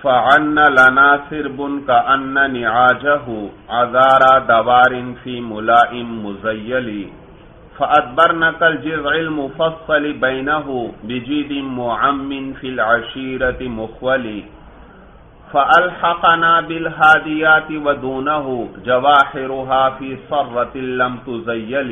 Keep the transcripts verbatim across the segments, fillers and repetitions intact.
فعن لنا سرب كأن نعاجه عذار دوار في ملائم مزيل فأدبرنا كالجذع المفصل بينه بجيد معم في العشيرة مخول فألحقنا بالهاديات ودونه جواحرها في صرة لم تزيل۔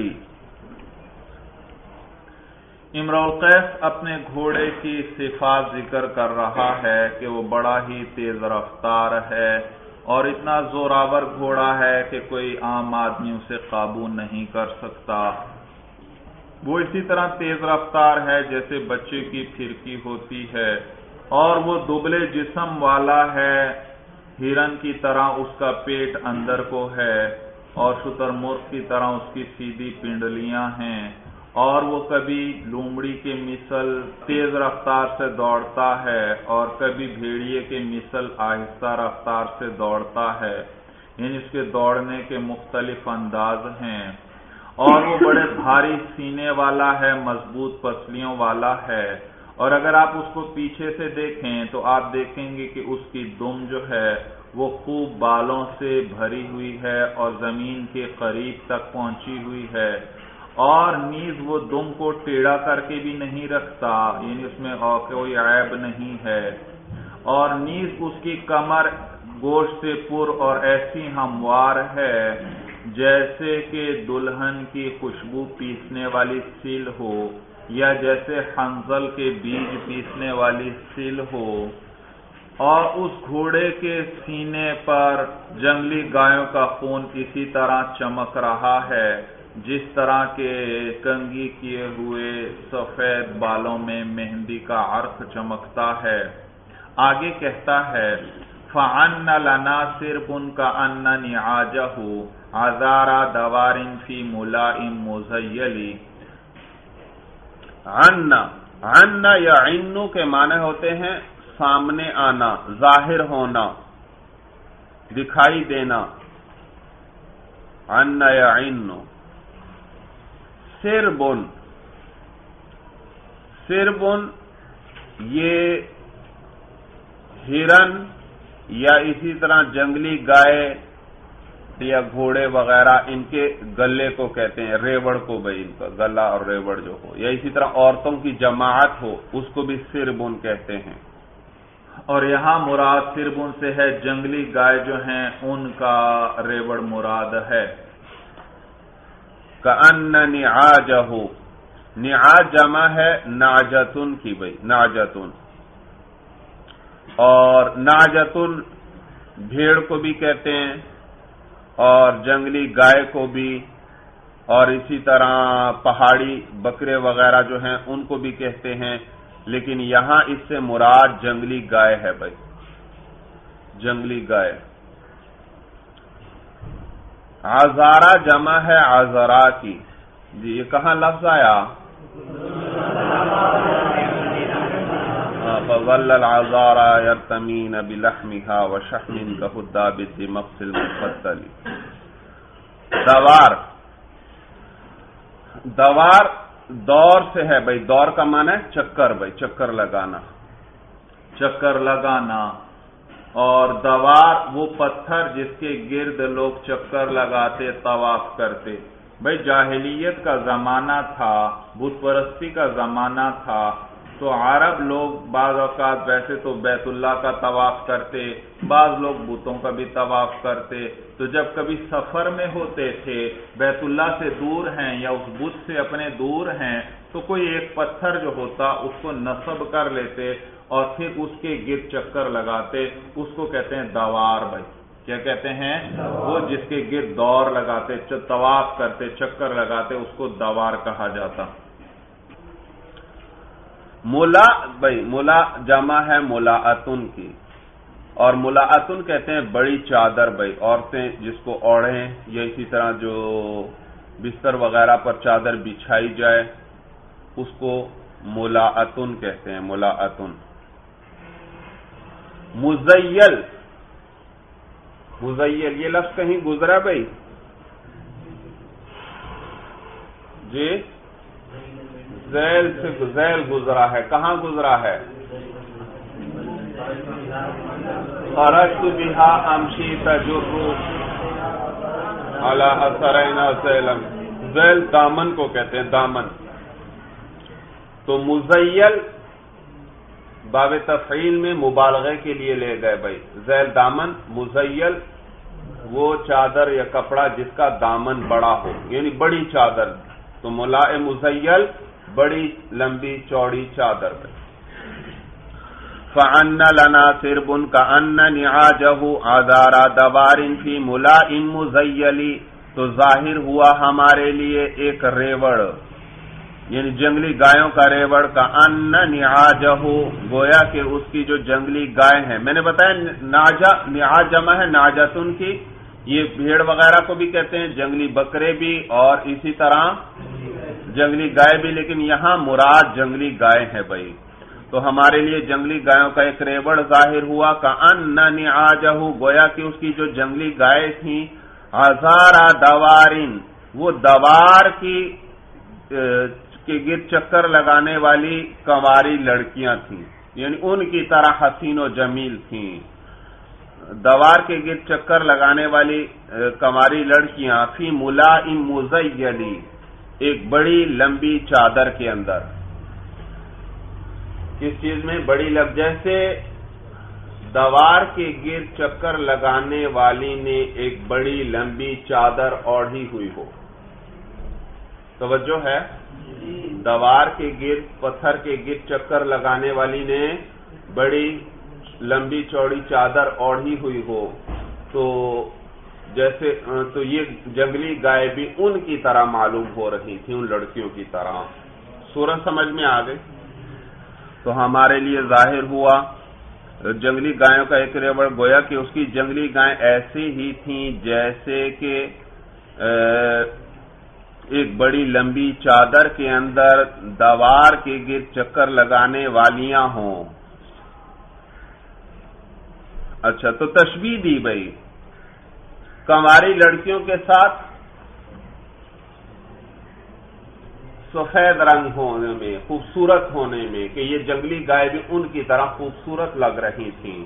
امرؤ القیس اپنے گھوڑے کی صفات ذکر کر رہا ہے کہ وہ بڑا ہی تیز رفتار ہے اور اتنا زوراور گھوڑا ہے کہ کوئی عام آدمی اسے قابو نہیں کر سکتا۔ وہ اسی طرح تیز رفتار ہے جیسے بچے کی پھرکی ہوتی ہے، اور وہ دبلے جسم والا ہے، ہرن کی طرح اس کا پیٹ اندر کو ہے، اور شتر مرغ کی طرح اس کی سیدھی پنڈلیاں ہیں، اور وہ کبھی لومڑی کے مثل تیز رفتار سے دوڑتا ہے اور کبھی بھیڑیے کے مثل آہستہ رفتار سے دوڑتا ہے، یعنی اس کے دوڑنے کے مختلف انداز ہیں، اور وہ بڑے بھاری سینے والا ہے، مضبوط پسلیوں والا ہے، اور اگر آپ اس کو پیچھے سے دیکھیں تو آپ دیکھیں گے کہ اس کی دم جو ہے وہ خوب بالوں سے بھری ہوئی ہے اور زمین کے قریب تک پہنچی ہوئی ہے، اور نیز وہ دم کو ٹیڑھا کر کے بھی نہیں رکھتا، یعنی اس میں کوئی عیب نہیں ہے، اور نیز اس کی کمر گوشت سے پر اور ایسی ہموار ہے جیسے کہ دلہن کی خوشبو پیسنے والی سیل ہو، یا جیسے حنظل کے بیج پیسنے والی سیل ہو، اور اس گھوڑے کے سینے پر جنگلی گایوں کا خون اسی طرح چمک رہا ہے جس طرح کے کنگھی کیے ہوئے سفید بالوں میں مہندی کا عرق چمکتا ہے۔ آگے کہتا ہے فَعَنَّ لَنَا سِرْبٌ كَأَنَّ نِعَاجَهُ عَذَارَ دَوَارٍ فِي مُلَائِمْ مُزَيَّلِ۔ عن عن یا عنو کے معنی ہوتے ہیں سامنے آنا، ظاہر ہونا، دکھائی دینا۔ عن یا عنو سربن، سربن یہ ہرن یا اسی طرح جنگلی گائے یا گھوڑے وغیرہ ان کے گلے کو کہتے ہیں، ریوڑ کو بھائی ان کا گلا اور ریوڑ جو ہو، یا اسی طرح عورتوں کی جماعت ہو اس کو بھی سربن کہتے ہیں۔ اور یہاں مراد سربن سے ہے جنگلی گائے جو ہیں ان کا ریوڑ مراد ہے۔ کأن نعاجہ، نعاج جمع ہے نعجتن کی بھائی، نعجتن، اور نعجتن بھیڑ کو بھی کہتے ہیں اور جنگلی گائے کو بھی، اور اسی طرح پہاڑی بکرے وغیرہ جو ہیں ان کو بھی کہتے ہیں، لیکن یہاں اس سے مراد جنگلی گائے ہے بھائی، جنگلی گائے۔ عذارہ جمع ہے عذرا کی، جی یہ کہاں لفظ آیا؟ فَظَلَّ الْعَذَارَ يَرْتَمِينَ بِلَحْمِهَا وَشَحْمٍ كَهُدَّابِ الدِّمَقْسِ الْمُفَصَّلِ۔ دوار، دوار دور سے ہے بھائی، دور کا معنی ہے چکر بھائی، چکر لگانا، چکر لگانا، اور دوار وہ پتھر جس کے گرد لوگ چکر لگاتے طواف کرتے۔ بھائی جاہلیت کا زمانہ تھا، بت پرستی کا زمانہ تھا، تو عرب لوگ بعض اوقات ویسے تو بیت اللہ کا طواف کرتے، بعض لوگ بتوں کا بھی طواف کرتے، تو جب کبھی سفر میں ہوتے تھے، بیت اللہ سے دور ہیں یا اس بت سے اپنے دور ہیں، تو کوئی ایک پتھر جو ہوتا اس کو نصب کر لیتے اور پھر اس کے گرد چکر لگاتے، اس کو کہتے ہیں دوار بھائی۔ کیا کہتے ہیں؟ وہ جس کے گرد دور لگاتے، طواف کرتے، چکر لگاتے، اس کو دوار کہا جاتا۔ ملا بھائی، ملا جمع ہے ملاعتن کی، اور ملاعتن کہتے ہیں بڑی چادر بھائی، عورتیں جس کو اوڑھیں یا اسی طرح جو بستر وغیرہ پر چادر بچھائی جائے اس کو ملاعتن کہتے ہیں، ملاعتن۔ مزیل، مزیل یہ لفظ کہیں گزرا بھائی؟ جی ذیل سے ذیل گزرا ہے، کہاں گزرا ہے؟ خرجت بها امشی تجر علی اثرنا ذیلا، ذیل دامن کو کہتے ہیں، دامن. تو مزیل باب تفعیل میں مبالغے کے لیے لے گئے بھائی، ذیل دامن، مزیل وہ چادر یا کپڑا جس کا دامن بڑا ہو، یعنی بڑی چادر. تو ملاء مزیل بڑی لمبی چوڑی چادر. فَأَنَّ لَنَا سِرْبٌ كَأَنَّ نِعَاجَهُ عَذَارَ دَوَارٍ فِي مُلَاءٍ مُزَيَّلٍ، تو ظاہر ہوا ہمارے لیے ایک ریوڑ، یعنی جنگلی گایوں کا ریوڑ، كَأَنَّ نِعَاجَهُ گویا کہ اس کی جو جنگلی گائے ہیں. میں نے بتایا ناجا، نعاج جمع ہے ناجتن کی، یہ بھیڑ وغیرہ کو بھی کہتے ہیں، جنگلی بکرے بھی، اور اسی طرح جنگلی گائے بھی، لیکن یہاں مراد جنگلی گائے ہے بھائی. تو ہمارے لیے جنگلی گایوں کا ایک ریوڑ ظاہر ہوا، کأن نعاجہ گویا کہ اس کی جو جنگلی گائے تھیں، ہزارہ دوارن وہ دوار کی کے گرد چکر لگانے والی کنواری لڑکیاں تھیں، یعنی ان کی طرح حسین و جمیل تھیں. دوار کے گرد چکر لگانے والی کنواری لڑکیاں فی ملاء مزیلی ایک بڑی لمبی چادر کے اندر. کس چیز میں بڑی لب؟ جیسے دوار کے گرد چکر لگانے والی نے ایک بڑی لمبی چادر اوڑھی ہوئی ہو. توجہ ہے؟ دوار کے گرد، پتھر کے گرد چکر لگانے والی نے بڑی لمبی چوڑی چادر اوڑھی ہوئی ہو، تو جیسے تو یہ جنگلی گائے بھی ان کی طرح معلوم ہو رہی تھی، ان لڑکیوں کی طرح. سورج سمجھ میں آ گئی؟ تو ہمارے لیے ظاہر ہوا جنگلی گایوں کا ایک ریوڑ، گویا کہ اس کی جنگلی گائیں ایسی ہی تھیں جیسے کہ ایک بڑی لمبی چادر کے اندر دوار کے گرد چکر لگانے والیاں ہوں. اچھا، تو تشبیہ دی بھائی کنواری لڑکیوں کے ساتھ سفید رنگ ہونے میں، خوبصورت ہونے میں، کہ یہ جنگلی گائے بھی ان کی طرح خوبصورت لگ رہی تھیں.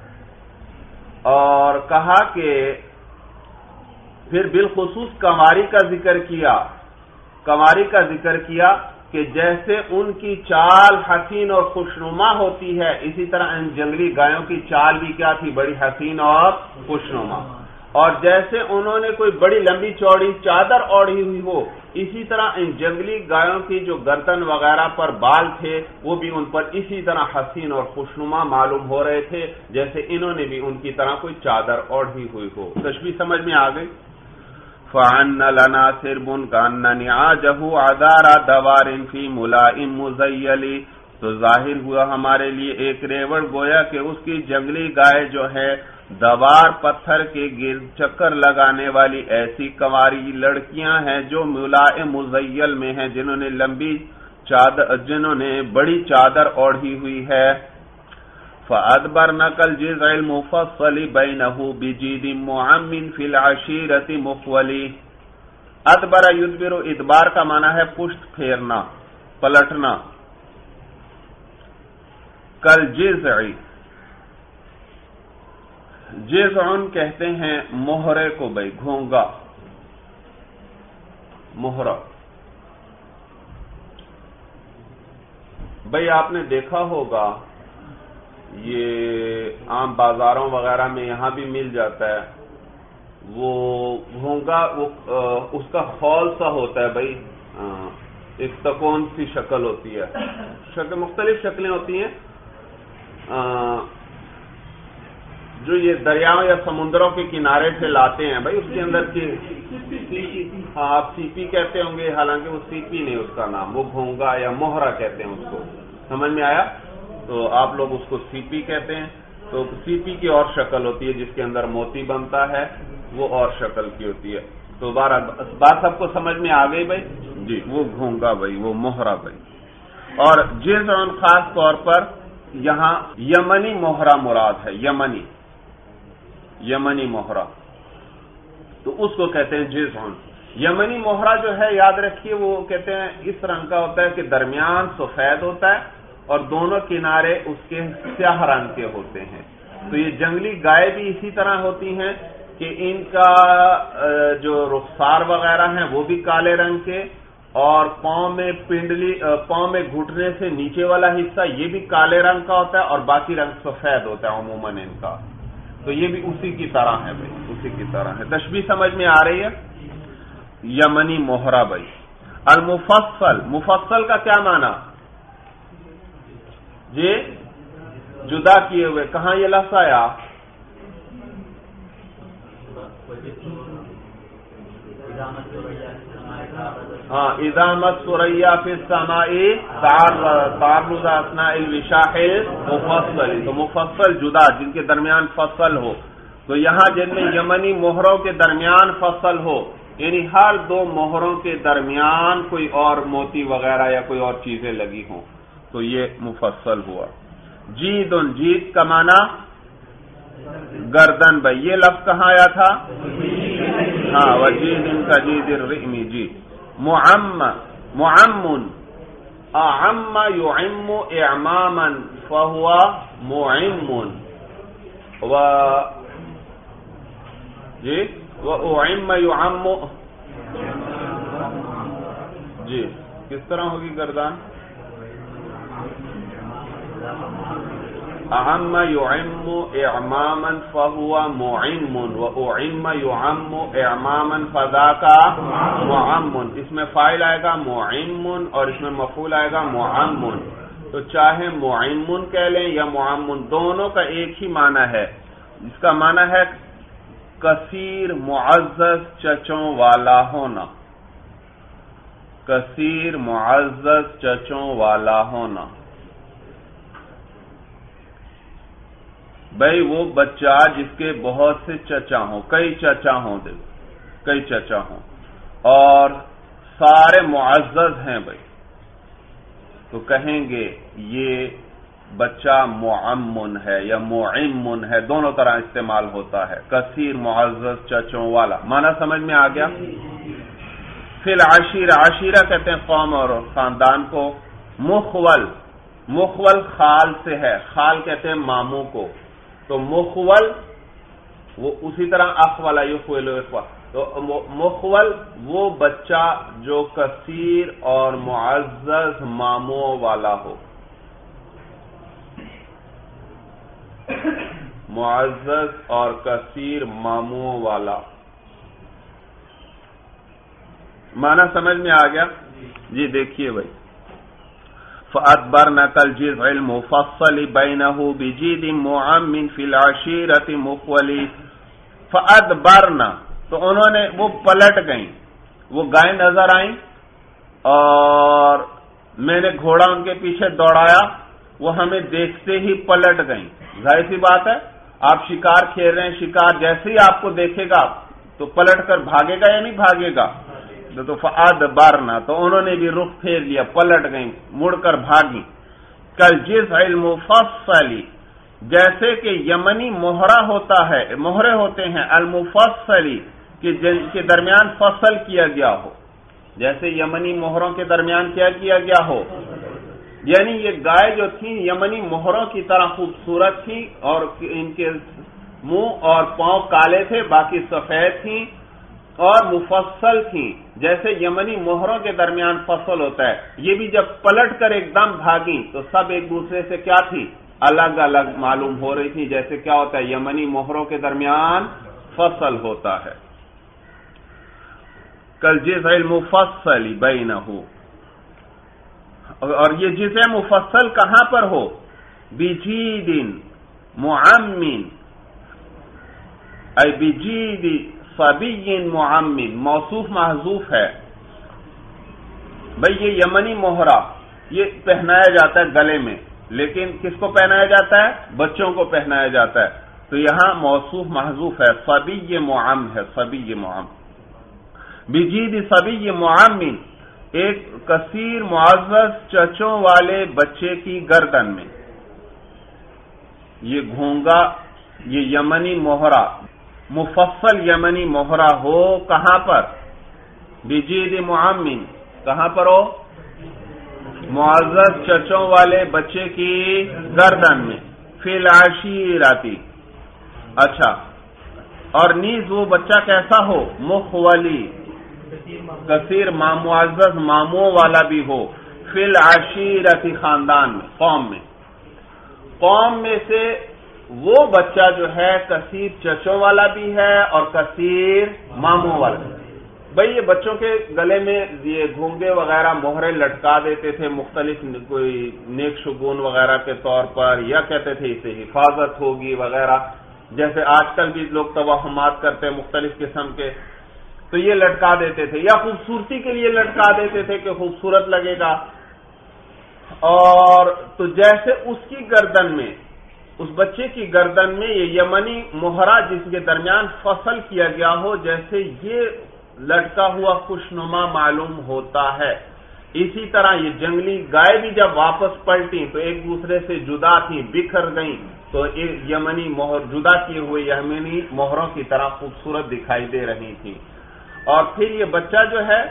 اور کہا کہ پھر بالخصوص کنواری کا ذکر کیا، کنواری کا ذکر کیا کہ جیسے ان کی چال حسین اور خوشنما ہوتی ہے، اسی طرح ان جنگلی گایوں کی چال بھی کیا تھی؟ بڑی حسین اور خوشنما. اور جیسے انہوں نے کوئی بڑی لمبی چوڑی چادر اوڑھی ہوئی ہو، اسی طرح ان جنگلی گایوں کی جو گردن وغیرہ پر بال تھے وہ بھی ان پر اسی طرح حسین اور خوشنما معلوم ہو رہے تھے جیسے انہوں نے بھی ان کی طرح کوئی چادر اوڑھی ہوئی ہو. تشبیہ سمجھ میں آ گئی؟ فَأَنَّ لَنَا سِرْبٌ كَأَنَّ نِعَاجَهُ عَذَارَ دَوَارٍ فِي مُلَاءٍ مُزَيَّلٍ، تو ظاہر ہوا ہمارے لیے ایک ریوڑ، گویا کہ اس کی جنگلی گائے جو ہے دوار پتھر کے گرد چکر لگانے والی ایسی کنواری لڑکیاں ہیں جو ملاء مزیل میں ہیں، جنہوں نے لمبی چادر، جنہوں نے بڑی چادر اوڑھی ہوئی ہے. فَأَدْبَرْنَ كَالْجِذْعِ الْمُفَصَّلِ بَيْنَهُ بِجِيدٍ مُعَمٍّ فِي الْعَشِيرَةِ مُخْوَلِ. ادبر یدبر، ادبار کا معنی ہے پشت پھیرنا، پلٹنا. کالجذع، جذع کہتے ہیں مہرے کو بھائی، گھونگا، مہرہ. بھائی آپ نے دیکھا ہوگا یہ عام بازاروں وغیرہ میں یہاں بھی مل جاتا ہے، وہ گھونگا، وہ اس کا خول سا ہوتا ہے بھائی، ایک تکون سی شکل ہوتی ہے، شکل مختلف شکلیں ہوتی ہیں. جو یہ دریاؤں یا سمندروں کے کنارے سے لاتے ہیں بھائی، اس کے اندر کی ہاں آپ سی پی کہتے ہوں گے، حالانکہ وہ سی پی نہیں اس کا نام، وہ گھونگا یا موہرا کہتے ہیں اس کو. سمجھ میں آیا؟ تو آپ لوگ اس کو سی پی کہتے ہیں. تو سی پی کی اور شکل ہوتی ہے، جس کے اندر موتی بنتا ہے، وہ اور شکل کی ہوتی ہے. تو بارہ بات سب کو سمجھ میں آ گئی بھائی؟ جی، وہ گھونگا بھائی، وہ موہرا بھائی. اور جذع خاص طور پر یہاں یمنی موہرا مراد ہے، یمنی یمنی موہرا، تو اس کو کہتے ہیں جذع. یمنی موہرا جو ہے یاد رکھیے، وہ کہتے ہیں اس رنگ کا ہوتا ہے کہ درمیان سفید ہوتا ہے اور دونوں کنارے اس کے سیاہ رنگ کے ہوتے ہیں. تو یہ جنگلی گائے بھی اسی طرح ہوتی ہیں کہ ان کا جو رخسار وغیرہ ہیں وہ بھی کالے رنگ کے، اور پاؤں میں پنڈلی پاؤں میں گھٹنے سے نیچے والا حصہ یہ بھی کالے رنگ کا ہوتا ہے، اور باقی رنگ سفید ہوتا ہے عموماً ان کا. تو یہ بھی اسی کی طرح ہے بھائی، اسی کی طرح ہے. تشبیہ سمجھ میں آ رہی ہے؟ یمنی موہرا بھائی. المفصل، مفصل کا کیا معنی؟ جی جدا کیے ہوئے. کہاں یہ لفظ آیا؟ ہاں، ادامت سریا فی السماء تعرض اثناء الوشاح المفصل. تو مفصل جدا، جن کے درمیان فصل ہو. تو یہاں جن میں یمنی مہروں کے درمیان فصل ہو، یعنی ہر دو مہروں کے درمیان کوئی اور موتی وغیرہ یا کوئی اور چیزیں لگی ہوں، تو یہ مفصل ہوا. جید، جید کا معنی گردن بھائی. یہ لفظ کہاں آیا تھا؟ ہاں، وجید ان کا جید الرئم. جی. معم، معم، اعم يعم اعماما فهو معم. و جی واعم يعم. جی کس طرح ہوگی گردان؟ اعم يعم اعماما فهو معم، واعم يعم اعماما فذاك معم. اس میں فاعل آئے گا معم اور اس میں مفعول آئے گا معم. تو چاہے معم کہہ لیں یا معم، دونوں کا ایک ہی معنی ہے. اس کا معنی ہے کثیر معزز چچوں والا ہونا. کثیر معزز چچوں والا ہونا. بھائی وہ بچہ جس کے بہت سے چچا ہوں، کئی چچا ہوں، دے کئی چچا ہوں اور سارے معزز ہیں بھائی، تو کہیں گے یہ بچہ معمن ہے یا معمن ہے. دونوں طرح استعمال ہوتا ہے. کثیر معزز چچوں والا معنی سمجھ میں آ گیا. فی العشیرہ، عشیرہ کہتے ہیں قوم اور خاندان کو. مخول، مخول خال سے ہے، خال کہتے ہیں ماموں کو. تو مخول وہ اسی طرح اخ والا یخول اخوہ. تو مخول وہ بچہ جو کثیر اور معزز ماموں والا ہو. معزز اور کثیر ماموں والا معنی سمجھ میں آ گیا. جی دیکھیے بھائی. فَأَدْبَرْنَ كَالْجِذْعِ الْمُفَصَّلِ بَيْنَهُ بِجِيدٍ مُعَمٍّ فِي الْعَشِيرَةِ مُخْوَلِ. فَأَدْبَرْنَ تو انہوں نے وہ پلٹ گئیں، وہ گائیں نظر آئیں اور میں نے گھوڑا ان کے پیچھے دوڑایا، وہ ہمیں دیکھتے ہی پلٹ گئیں. ظاہر سی بات ہے، آپ شکار کھیل رہے ہیں، شکار جیسے ہی آپ کو دیکھے گا تو پلٹ کر بھاگے گا یا نہیں بھاگے گا؟ تو فَأَدْبَرْنَ تو انہوں نے بھی رخ پھیر لیا، پلٹ گئیں، مڑ کر بھاگی. كَالْجِذْعِ الْمُفَصَّلِ جیسے کہ یمنی مہرہ ہوتا ہے، مہرے ہوتے ہیں المفصلی کہ جن کے درمیان فصل کیا گیا ہو. جیسے یمنی مہروں کے درمیان کیا کیا گیا ہو، یعنی یہ گائے جو تھی یمنی مہروں کی طرح خوبصورت تھی اور ان کے منہ اور پاؤں کالے تھے، باقی سفید تھیں اور مفصل تھیں جیسے یمنی مہروں کے درمیان فصل ہوتا ہے. یہ بھی جب پلٹ کر ایک دم بھاگی تو سب ایک دوسرے سے کیا تھی؟ الگ الگ معلوم ہو رہی تھی. جیسے کیا ہوتا ہے؟ یمنی مہروں کے درمیان فصل ہوتا ہے. کالجذع المفصل بینہ، اور یہ جذع مفصل کہاں پر ہو؟ بجید معمن، ای بجید صبی معمن، موصوف محذوف ہے. بھئی یہ یمنی مہرہ یہ پہنایا جاتا ہے گلے میں، لیکن کس کو پہنایا جاتا ہے؟ بچوں کو پہنایا جاتا ہے. تو یہاں موصوف محذوف ہے، صبی معم ہے، صبی معم. بجید صبی معمن، ایک کثیر معزز چچوں والے بچے کی گردن میں. یہ گھونگا، یہ یمنی مہرہ، مفصل یمنی مہرہ ہو کہاں پر؟ بجید معمن، کہاں پر ہو؟ معزز چچوں والے بچے کی گردن میں، فی العشیرتی، اچھا، اور نیز وہ بچہ کیسا ہو؟ مخولی، کثیر معزز ماموں والا بھی ہو، فی العشیرتی، خاندان میں، قوم میں، قوم میں سے وہ بچہ جو ہے کثیر چچوں والا بھی ہے اور کثیر ماموں والا بھی۔ بھئی یہ بچوں کے گلے میں یہ گھونگے وغیرہ مہرے لٹکا دیتے تھے مختلف کوئی نیک شگون وغیرہ کے طور پر، یا کہتے تھے اسے حفاظت ہوگی وغیرہ، جیسے آج کل بھی لوگ توہمات کرتے ہیں مختلف قسم کے، تو یہ لٹکا دیتے تھے، یا خوبصورتی کے لیے لٹکا دیتے تھے کہ خوبصورت لگے گا۔ اور تو جیسے اس کی گردن میں، اس بچے کی گردن میں یہ یمنی مہرہ جس کے درمیان فصل کیا گیا ہو، جیسے یہ لٹکا ہوا خوشنما معلوم ہوتا ہے، اسی طرح یہ جنگلی گائے بھی جب واپس پلٹیں تو ایک دوسرے سے جدا تھیں، بکھر گئیں، تو یمنی مہر جدا کیے ہوئے یمنی مہروں کی طرح خوبصورت دکھائی دے رہی تھیں۔ اور پھر یہ بچہ جو ہے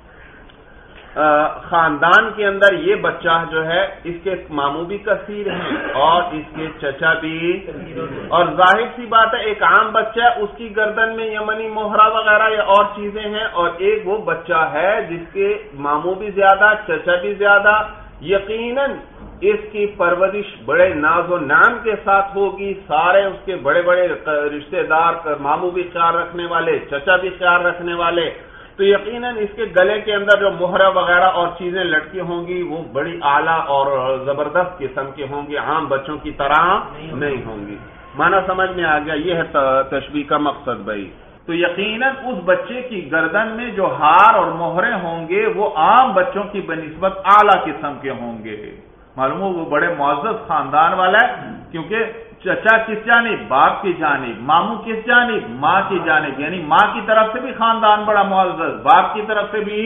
خاندان کے اندر، یہ بچہ جو ہے اس کے ماموں بھی کثیر ہیں اور اس کے چچا بھی، اور ظاہر سی بات ہے ایک عام بچہ ہے اس کی گردن میں یمنی مہرہ وغیرہ یا اور چیزیں ہیں، اور ایک وہ بچہ ہے جس کے ماموں بھی زیادہ چچا بھی زیادہ، یقیناً اس کی پرورش بڑے ناز و نعم کے ساتھ ہوگی، سارے اس کے بڑے بڑے رشتہ دار، ماموں بھی خیال رکھنے والے، چچا بھی خیال رکھنے والے، تو یقیناً اس کے گلے کے اندر جو مہرہ وغیرہ اور چیزیں لٹکی ہوں گی وہ بڑی اعلیٰ اور زبردست قسم کی ہوں گی، عام بچوں کی طرح نہیں ہوں گی۔ معنی سمجھ میں آ گیا؟ یہ ہے تشبیہ کا مقصد بھائی۔ تو یقیناً اس بچے کی گردن میں جو ہار اور مہرے ہوں گے وہ عام بچوں کی بنسبت اعلیٰ قسم کے ہوں گے، معلوم ہو وہ بڑے معزز خاندان والا ہے، کیونکہ چچا کس جانب؟ باپ کی جانب، ماموں کس جانب؟ ماں کی جانب، یعنی ماں کی طرف سے بھی خاندان بڑا معزز، باپ کی طرف سے بھی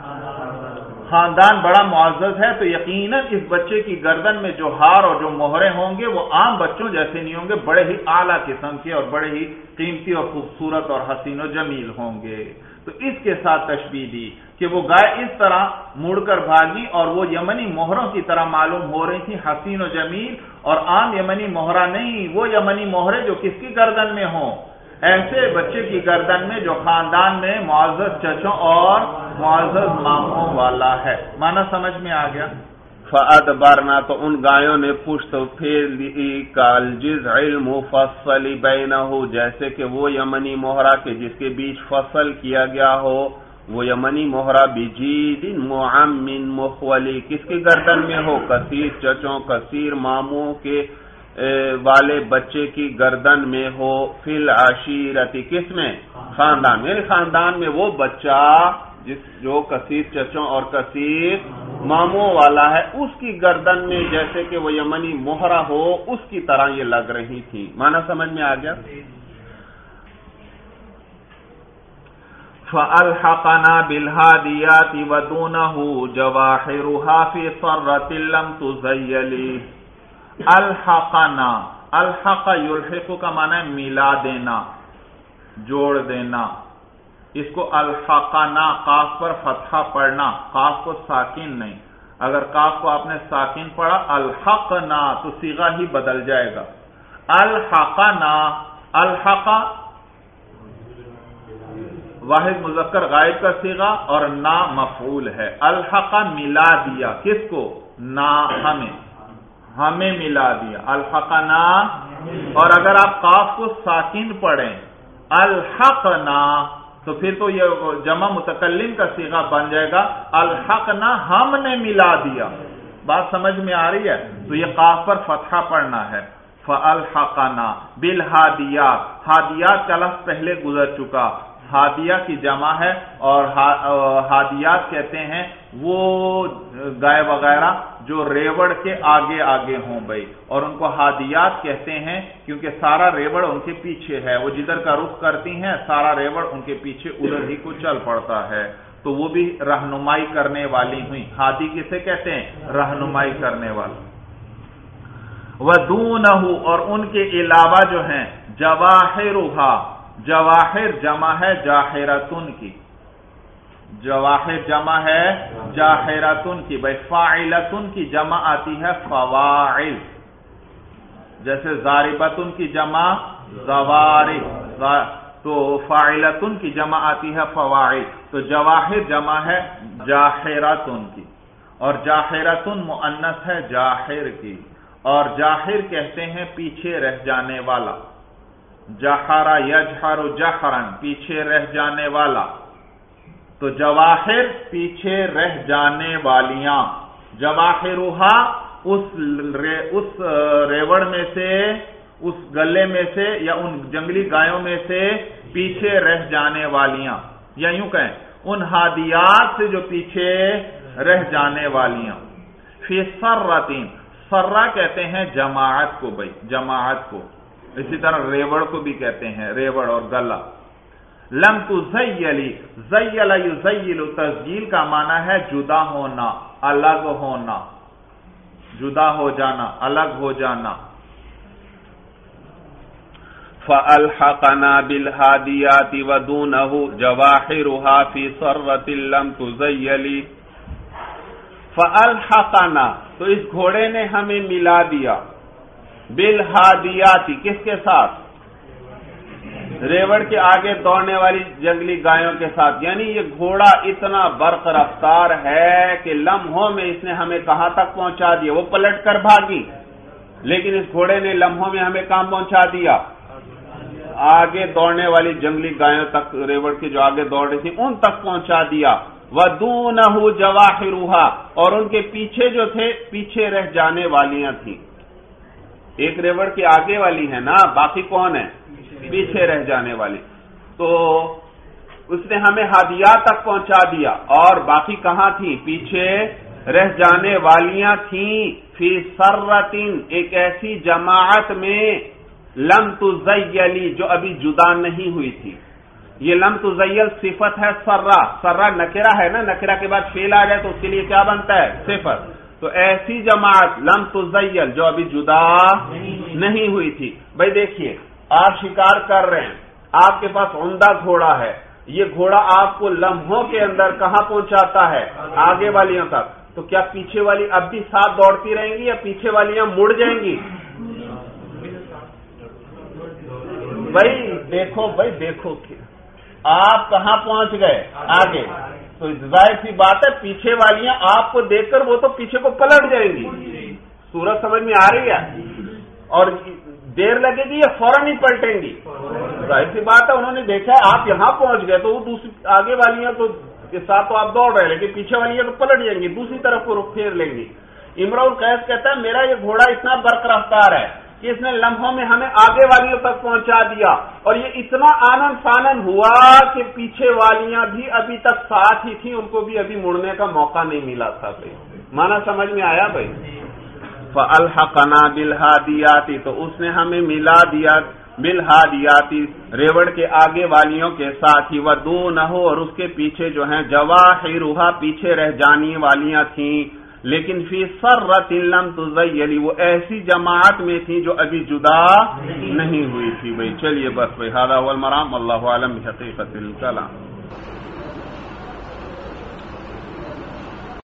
خاندان بڑا معزز ہے، تو یقیناً اس بچے کی گردن میں جو ہار اور جو مہرے ہوں گے وہ عام بچوں جیسے نہیں ہوں گے، بڑے ہی اعلیٰ قسم کے اور بڑے ہی قیمتی اور خوبصورت اور حسین و جمیل ہوں گے۔ تو اس کے ساتھ تشبیہ دی کہ وہ گائے اس طرح مڑ کر بھاگی اور وہ یمنی مہروں کی طرح معلوم ہو رہی تھی، حسین و جمیل، اور عام یمنی مہرہ نہیں، وہ یمنی مہرے جو کس کی گردن میں ہوں؟ ایسے بچے کی گردن میں جو خاندان میں معزز چچوں اور معزز ماموں والا ہے۔ معنی سمجھ میں آ گیا؟ فَأَدْبَرْنَا، تو ان گایوں نے پشت پھیر لی، کالجذع المفصل بینہ، جیسے کہ وہ یمنی مہرہ کے جس کے بیچ فصل کیا گیا ہو، وہ یمنی مہرہ بجید معم مخولی، کس کی گردن میں ہو؟ کثیر چچوں کثیر ماموں کے والے بچے کی گردن میں ہو، فی العشیرتی، کس میں؟ خاندان، یعنی خاندان میں وہ بچہ جس جو کثیر چچوں اور کثیر ماموں والا ہے، اس کی گردن میں جیسے کہ وہ یمنی مہرہ ہو، اس کی طرح یہ لگ رہی تھی۔ معنی سمجھ میں آ گیا؟ فَأَلْحَقَنَا بِالْهَادِيَاتِ وَدُونَهُ جَوَاحِرُهَا فِي صَرَّةٍ لَمْ تُزَيَّلِ۔ الحقنا، الحق یلحق کا معنی ہے ملا دینا، جوڑ دینا، اس کو الحقنا، قاف پر فتحہ پڑھنا، قاف کو ساکن نہیں، اگر قاف کو آپ نے ساکن پڑھا الحقنا تو صیغہ ہی بدل جائے گا۔ الحقنا، الحق واحد مذکر غائب کا صیغہ اور نا مفعول ہے، الحق ملا دیا، کس کو؟ نا، ہمیں، ہمیں ملا دیا، الحقنا، اور اگر آپ قاف کو ساکن پڑھیں الحقنا تو پھر تو یہ جمع متکلم کا صیغہ بن جائے گا، الحقنا، ہم نے ملا دیا۔ بات سمجھ میں آ رہی ہے؟ تو یہ قاف پر فتحہ پڑھنا ہے۔ فَأَلْحَقَنَا بِالْحَادِيَاتِ، ہادیات کا لفظ پہلے گزر چکا، ہادیہ کی جمع ہے، اور ہادیات کہتے ہیں وہ گائے وغیرہ جو ریوڑ کے آگے آگے ہوں بھائی، اور ان کو ہادیات کہتے ہیں کیونکہ سارا ریوڑ ان کے پیچھے ہے، وہ جدھر کا رخ کرتی ہیں سارا ریوڑ ان کے پیچھے ادھر ہی کو چل پڑتا ہے، تو وہ بھی رہنمائی کرنے والی ہوئی۔ ہادی کسے کہتے ہیں؟ رہنمائی کرنے والا۔ وَدُونَهُ، اور ان کے علاوہ جو ہیں جواہرها، جواہر جمع ہے جاہرتن کی، جواہر جمع ہے جاہرتن کی. بھائی فاعلتن کی جمع آتی ہے فواعل، جیسے ضاربتن کی جمع زوارب، تو فاعلتن کی جمع آتی ہے فواعل. تو جواہر جمع ہے جاہرتن کی، اور جاہرتن مؤنث ہے جاہر کی، اور جاہر کہتے ہیں پیچھے رہ جانے والا. جہر یجہر جہرن، پیچھے رہ جانے والا. تو جواہر پیچھے رہ جانے والیاں. جواہرہا اس اس ریوڑ میں سے، اس گلے میں سے یا ان جنگلی گایوں میں سے پیچھے رہ جانے والیاں، یا یوں کہیں ان ہادیات سے جو پیچھے رہ جانے والیاں. فی سرۃ، سرہ کہتے ہیں جماعت کو، بھائی جماعت کو. اسی طرح ریوڑ کو بھی کہتے ہیں، ریوڑ اور گلا. لم تزیلی، زیل یزیل، تزجیل کا معنی ہے جدا ہونا، الگ ہونا، جدا ہو جانا، الگ ہو جانا. فَأَلْحَقَنَا بِالْحَادِيَاتِ وَدُونَهُ جَوَاحِرُهَا فِي صَرَّةٍ لَمْ تُزَيَّلِ. فَأَلْحَقَنَا، تو اس گھوڑے نے ہمیں ملا دیا، بالحادیات، کس کے ساتھ؟ ریوڑ کے آگے دوڑنے والی جنگلی گایوں کے ساتھ. یعنی یہ گھوڑا اتنا برق رفتار ہے کہ لمحوں میں اس نے ہمیں کہاں تک پہنچا دیا. وہ پلٹ کر بھاگی، لیکن اس گھوڑے نے لمحوں میں ہمیں کہاں پہنچا دیا؟ آگے دوڑنے والی جنگلی گایوں تک، ریوڑ کے جو آگے دوڑ رہی تھی ان تک پہنچا دیا. وَدُونَهُ جَوَاحِرُهَا، اور ان کے پیچھے جو تھے پیچھے رہ جانے والیاں تھیں. ایک ریوڑ کے آگے والی ہے نا، باقی کون ہے؟ پیچھے رہ جانے والی. تو اس نے ہمیں ہادیات تک پہنچا دیا، اور باقی کہاں تھی؟ پیچھے رہ جانے والیاں تھیں. فی سرۃ، ایک ایسی جماعت میں، لم تزیلی، جو ابھی جدا نہیں ہوئی تھی. یہ لم تزیل صفت ہے سرہ. سرہ نکرہ ہے نا، نکرہ کے بعد فعل آ جائے تو اس کے لیے کیا بنتا ہے؟ صفت. تو ایسی جماعت لم تزیل جو ابھی جدا نہیں ہوئی تھی. بھائی دیکھیے، آپ شکار کر رہے ہیں، آپ کے پاس عمدہ گھوڑا ہے. یہ گھوڑا آپ کو لمحوں کے اندر کہاں پہنچاتا ہے؟ آگے والیوں تک. تو کیا پیچھے والی اب بھی ساتھ دوڑتی رہیں گی یا پیچھے والیاں مڑ جائیں گی؟ بھائی دیکھو، بھائی دیکھو کہ آپ کہاں پہنچ گئے؟ آگے. تو ظاہر سی بات ہے پیچھے والیاں آپ کو دیکھ کر وہ تو پیچھے کو پلٹ جائیں گی. صورت سمجھ میں آ رہی ہے؟ اور دیر لگے گی یا فوراً ہی پلٹیں گی؟ ظاہر سی بات ہے انہوں نے دیکھا ہے آپ یہاں پہنچ گئے تو وہ دوسری آگے والیاں تو کے ساتھ تو آپ دوڑ رہے ہیں، لیکن پیچھے والیاں تو پلٹ جائیں گی، دوسری طرف کو رخ پھیر لیں گی. امرؤ القیس کہتا ہے میرا یہ گھوڑا اتنا برق رفتار ہے کہ اس نے لمحوں میں ہمیں آگے والیوں تک پہنچا دیا، اور یہ اتنا آنن فانن ہوا کہ پیچھے والیاں بھی ابھی تک ساتھ ہی تھیں، ان کو بھی ابھی مڑنے کا موقع نہیں ملا تھا. بھائی معنی سمجھ میں آیا؟ بھائی فَأَلْحَقَنَا بِالْحَادِيَاتِ، تو اس نے ہمیں ملا دیا بالحادیات، ریوڑ کے آگے والیوں کے ساتھ ہی. وَدُونَهُ، اور اس کے پیچھے جو ہیں جَوَاحِرُهَا، پیچھے رہ جانے والیاں تھیں. لیکن فی سرۃ لم تزیلی، وہ ایسی جماعت میں تھی جو ابھی جدا نہیں ہوئی تھی. بھائی چلیے بس بھائی، ھذا هو المرام، واللہ اعلم بحقیقت الکلام.